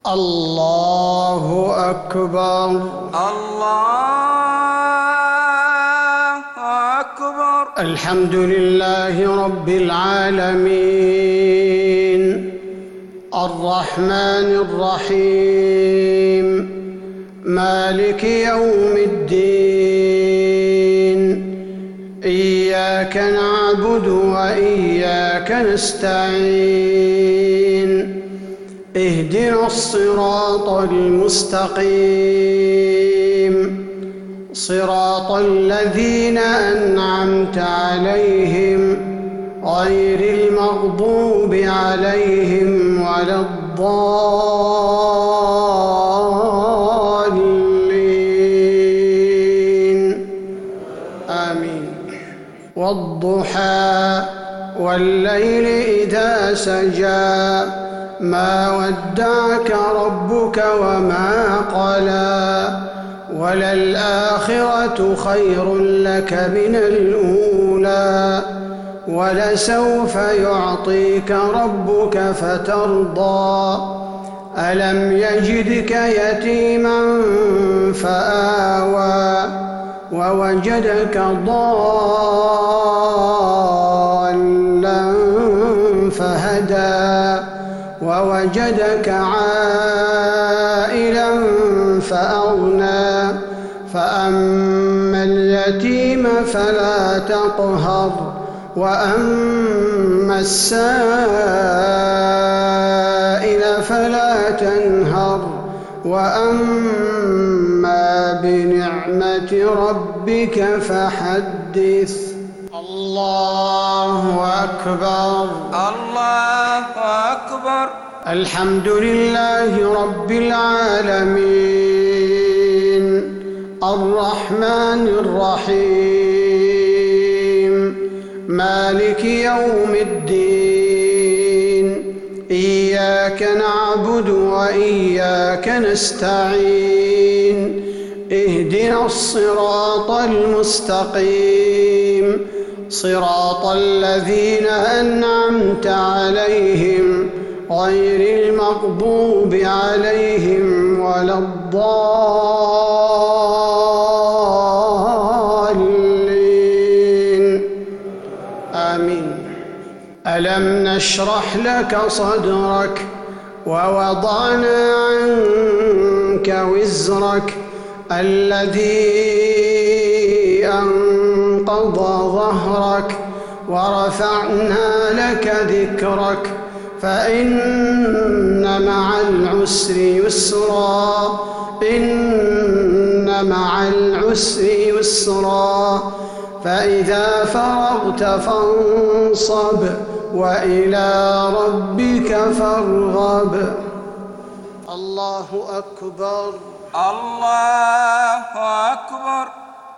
الله أكبر. الله أكبر. الحمد لله رب العالمين الرحمن الرحيم مالك يوم الدين إياك نعبد وإياك نستعين اهدنا الصراط المستقيم صراط الذين أنعمت عليهم غير المغضوب عليهم ولا الضالين آمين. والضحى والليل إذا سجى ما ودعك ربك وما قلى وللآخرة خير لك من الأولى ولسوف يعطيك ربك فترضى ألم يجدك يتيما فآوى ووجدك ضالا فهدى ووجدك عائلا فأغنى فأما اليتيم فلا تقهر وأما السائل فلا تنهر وأما بنعمة ربك فحدث. الله أكبر. الله أكبر. الحمد لله رب العالمين الرحمن الرحيم مالك يوم الدين إياك نعبد وإياك نستعين اهدنا الصراط المستقيم صراط الذين أنعمت عليهم غير المغضوب عليهم ولا الضالين آمين. ألم نشرح لك صدرك ووضعنا عنك وزرك الذي أنقض ظهرك ورفعنا لك ذكرك فإن مع العسر يسرا إن مع العسر يسرا فإذا فرغت فانصب وإلى ربك فارغب. الله أكبر. الله أكبر.